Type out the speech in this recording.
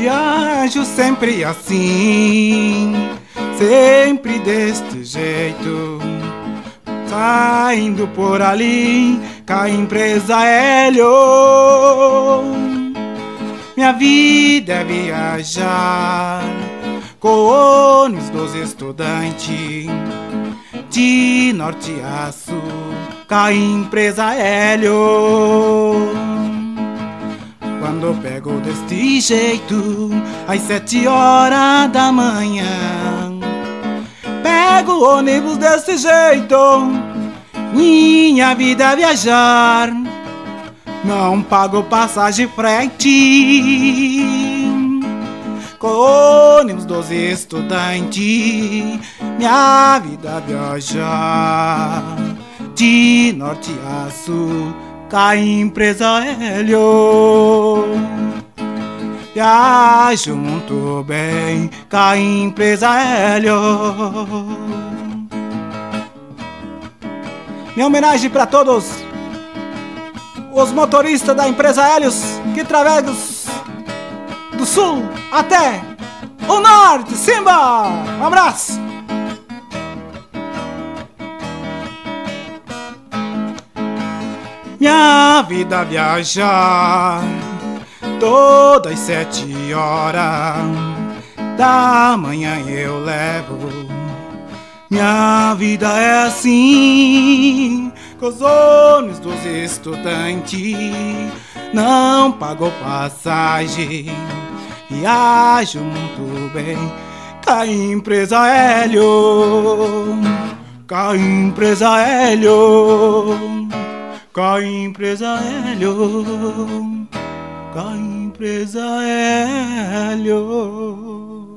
Viajo sempre assim, sempre deste jeito, saindo por ali com a empresa Hélio. Minha vida é viajar com o ônibus dos estudantes, de norte a sul com a empresa Hélio. Quando pego deste jeito, às 7 horas da manhã, pego o ônibus desse jeito, minha vida é viajar, não pago passagem frete. Com o ônibus dos estudantes, minha vida é viajar, de norte a sul com a empresa Hélio. Viajo muito bem com a empresa Hélio. Minha homenagem para todos os motoristas da empresa Hélios que trafegam do sul até o norte. Simba! Um abraço! Minha vida viajar todas as 7 horas da manhã eu levo. Minha vida é assim, com os ônibus dos estudantes, não pago passagem, viajo muito bem com a empresa Hélio, com a empresa Hélio, com a empresa Hélio, com a empresa Hélio.